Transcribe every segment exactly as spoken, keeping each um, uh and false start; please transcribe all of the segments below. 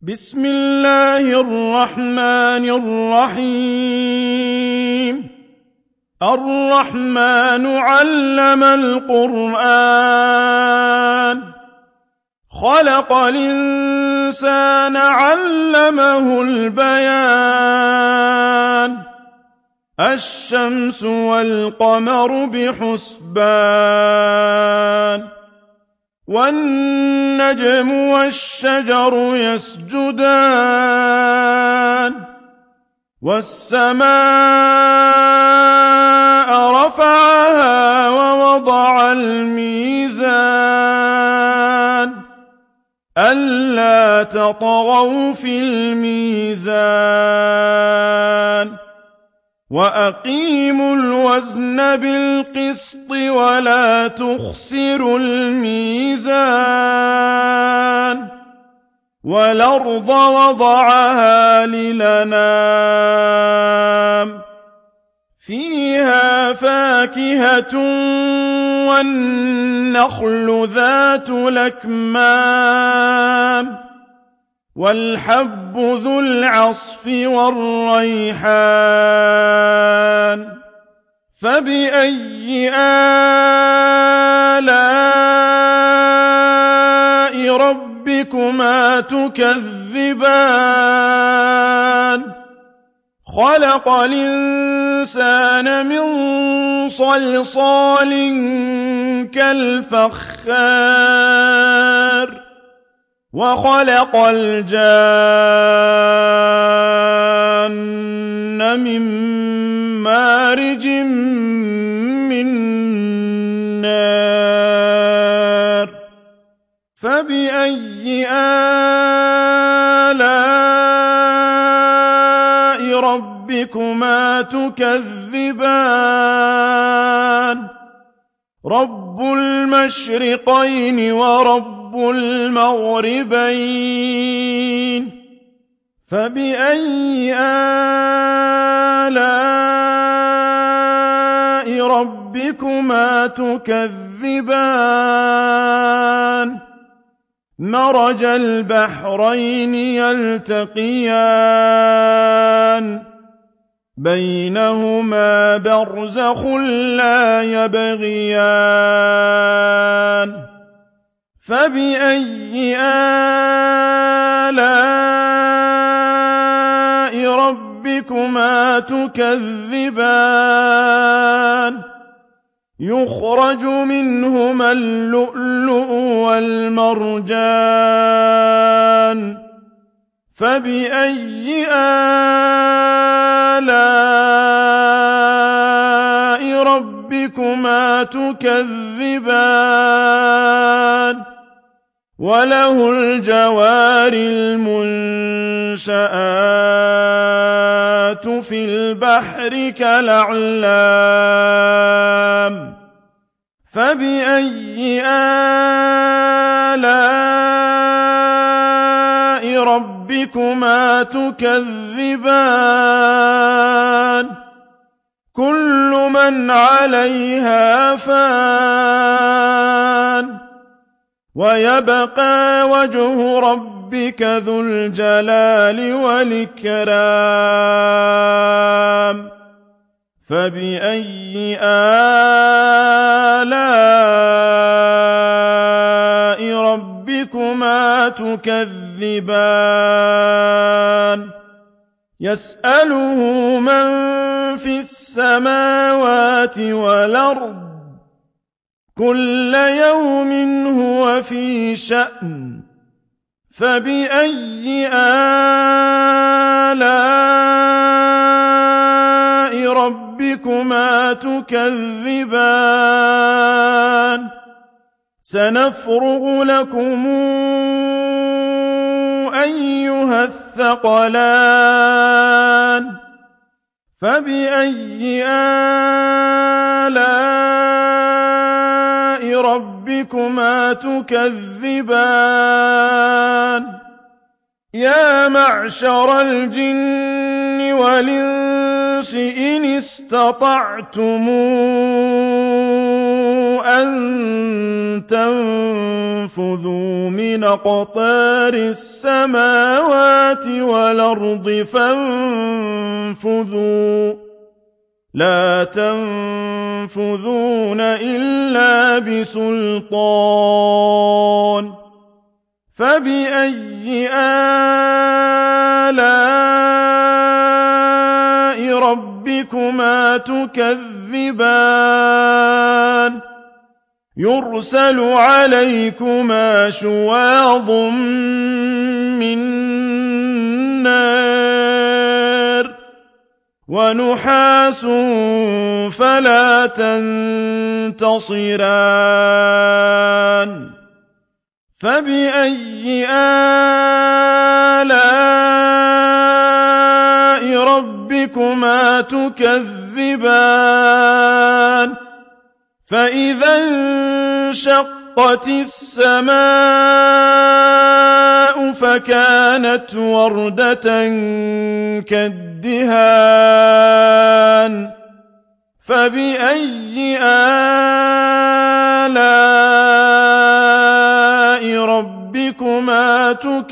بسم الله الرحمن الرحيم الرحمن علم القرآن خلق الإنسان علمه البيان الشمس والقمر بحسبان والنجم والشجر يسجدان والسماء رفعها ووضع الميزان ألا تطغوا في الميزان وأقيموا الوزن بالقسط ولا تخسروا الميزان والأرض وضعها للأنام فيها فاكهة والنخل ذات الأكمام والحب ذو العصف والريحان فبأي آلاء ربكما تكذبان خلق الإنسان من صلصال كالفخار وخلق الجان من مارج من نار فبأي آلاء ربكما تكذبان رب المشرقين ورب المغربين فبأي آلاء ربكما تكذبان مرج البحرين يلتقيان بينهما برزخ لا يبغيان فبأي آلاء ربكما تكذبان يخرج منهما اللؤلؤ والمرجان فبأي آلاء ربكما تكذبان وله الجوار المنشآت في البحر كالأعلام فبأي آلاء ربكما تكذبان كل من عليها فان ويبقى وجه ربك ذو الجلال والإكرام فبأي آلاء ربكما تكذبان يسأله من في السماوات والأرض كل يوم هو في شأن فبأي آلاء ربكما تكذبان سنفرغ لكم أيها الثقلان فبأي آلاء ربكما تكذبان يا معشر الجن والإنس إن استطعتم أن تنفذوا من أقطار السماوات والأرض فانفذوا لا تنفذون إلا بسلطان فبأي آلاء ربكما تكذبان يرسل عليكما شواظ من نار ونحاس فلا تنتصران فبأي آلاء ربكما تكذبان فإذا انشقت السماء فكانت وردة كالدهان فبأي آلاء ربكما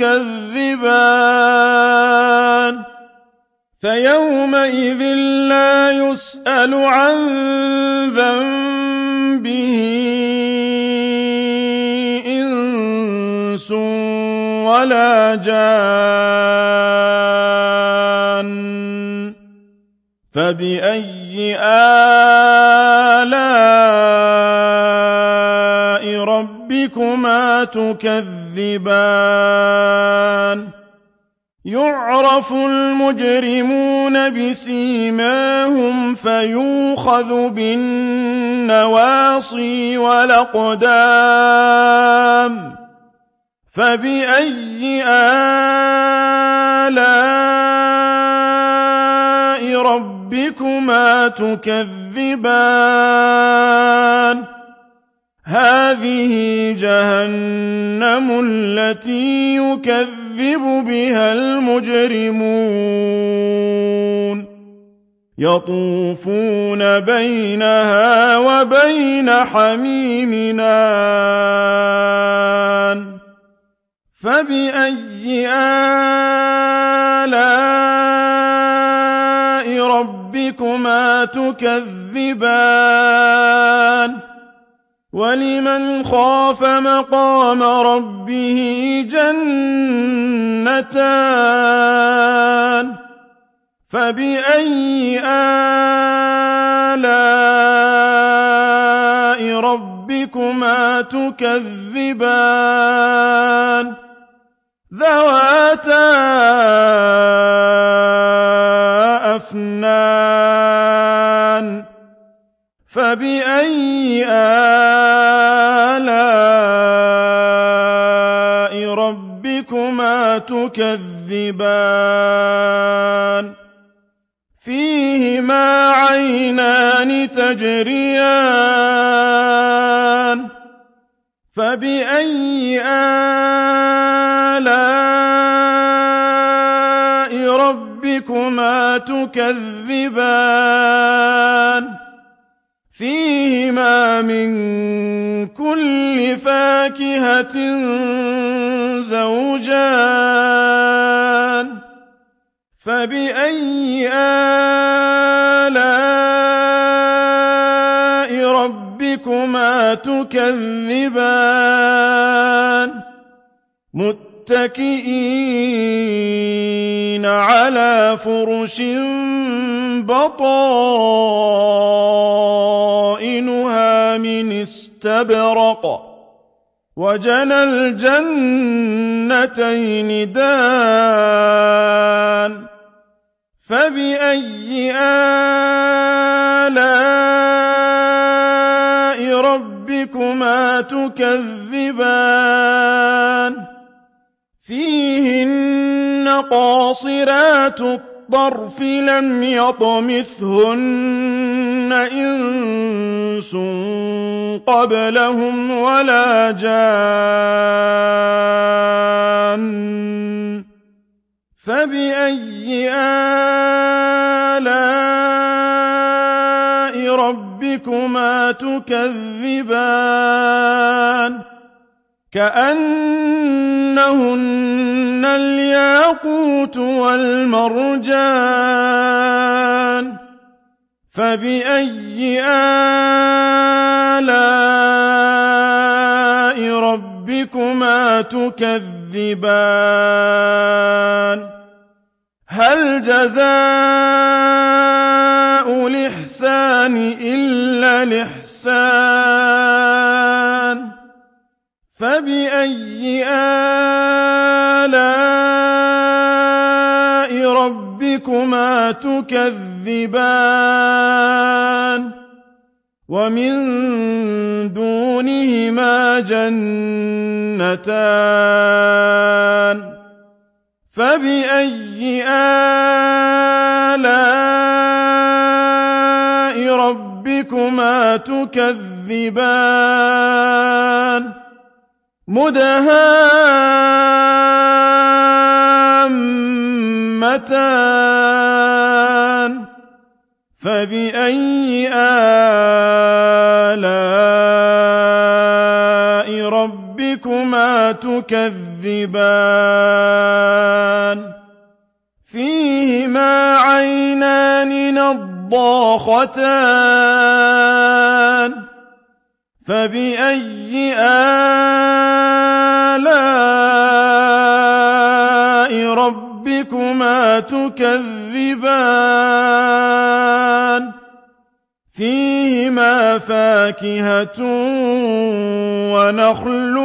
تكذبان فيومئذ لا يسأل عن ذنبه إنس ولا جان فبأي آلاء ربكما تكذبان يعرف المجرمون بسيماهم فيوخذ بالنواصي والأقدام فبأي آلاء ربكما تكذبان هذه جهنم التي يكذب بها المجرمون يطوفون بينها وبين حميم آن فبأي آلاء ربكما تكذبان ولمن خاف مقام ربه جنتان فبأي آلاء ربكما تكذبان ذواتا أفنان فبأي آلاء ربكما تكذبان فيهما عينان تجريان فبأي آلاء ربكما تكذبان فيهما من كل فاكهة زوجان فبأي آلاء ربكما تكذبان متكئين على فرش بطائنها من استبرق وجنى الجنتين دان فبأي آلاء ربكما تكذبان فيهن قاصرات الطرف لم يطمثهن إنس قبلهم ولا جان فبأي آلاء ربكما تكذبان كأنهن الياقوت والمرجان فبأي آلاء ربكما تكذبان هل جزاء الإحسان إلا الإحسان فبأي آلاء ربكما تكذبان ومن دونهما جنتان فبأي آلاء ربكما تكذبان مدهامتان فبأي آلاء ربكما تكذبان فيهما عينان نضاختان فبأي آلاء ربكما تكذبان فيهما فاكهة ونخل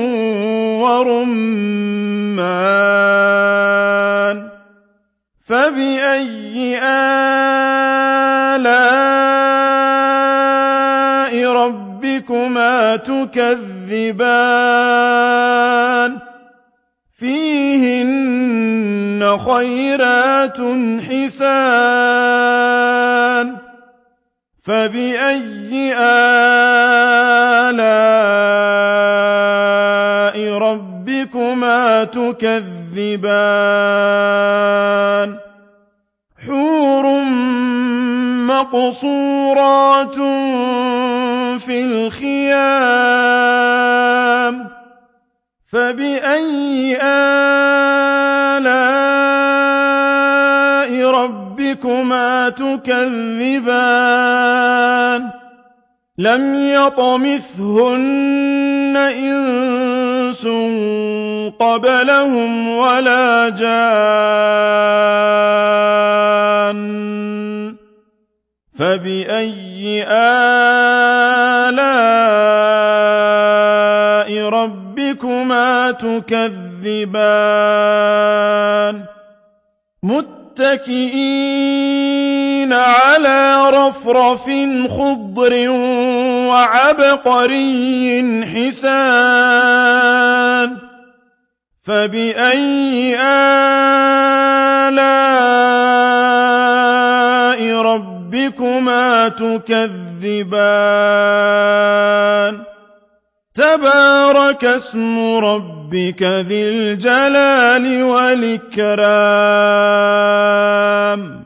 ورمان فبأي آلاء ربكما تكذبان فيهن خيرات حسان فبأي آلاء ربكما تكذبان حور مقصورات في الخيام فبأي آلاء ربكما تكذبان لم يطمثهن إنس قبلهم ولا جان فبأي آلاء ربكما تكذبان متكئين على رفرف خضر وعبقري حسان فبأي آلاء ربكما تكذبان تبارك اسم ربك ذي الجلال والإكرام